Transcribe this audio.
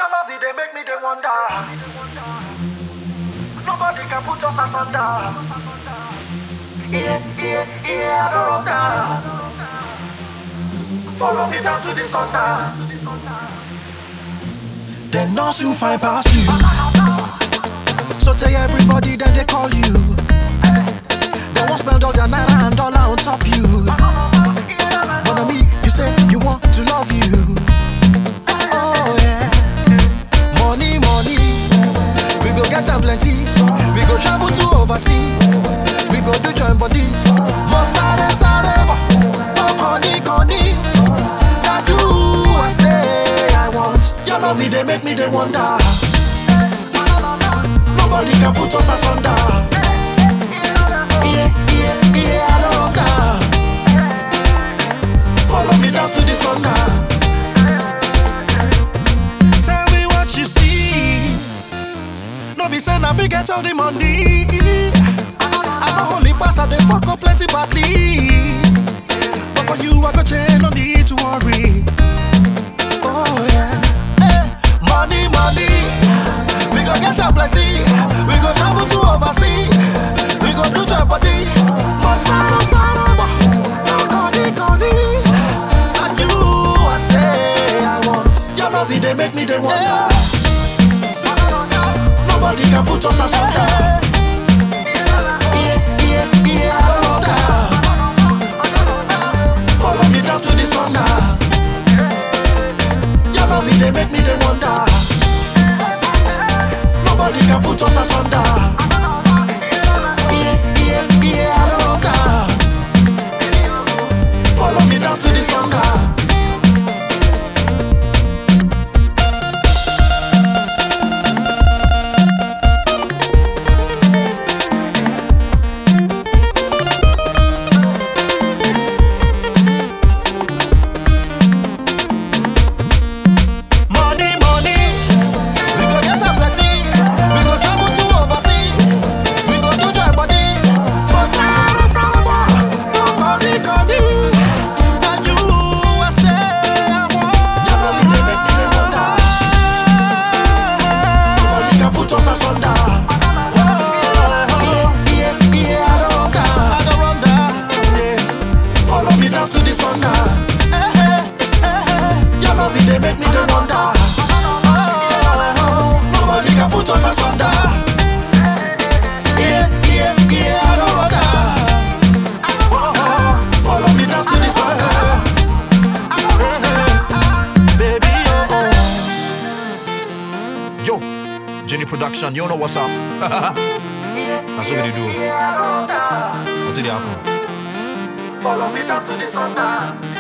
Your love it, they make me they wonder. Nobody can put us asunder. Yeah, I don't wonder. Follow me down to the thunder. Then no soon find past you. So tell everybody that they call you. They won't spend all their naira and dollar on top you. But on me, you say you want to love you. Oh yeah. Money, money. We go get a plenty. We go travel to overseas. We go do join bodies. Mosare sareba. Koni koni. Now you I say I want. Your love it, they make me they wonder. Nobody can put us asunder. Yeah, I don't wonder. Follow me down to the sun now. Tell me what you see. No be saying I be get all the money. I'm a holy pastor, they fuck up plenty badly. But for you I go change, no need to worry. Oh yeah. Money, money. We go get a plenty. We go travel to overseas. We go do job bodies. Masara, saraba. Koni, koni. And you, I say I want. Your love it, they make me they wonder. Nobody can put us asunder. Yeah, I don't wonder. Follow me down to the sun now. Your love it, they make me they wonder. Nobody can put us asunder. Yeah, I don't wonder. Follow me down to the sun now. They make me the wonder. Nobody can put us asunder. Yeah, I don't wonder. Follow me down to the sun. Baby, Yo, Jenny Production, you know what's up? That's what we do. What's the happen? Follow me down to the sun.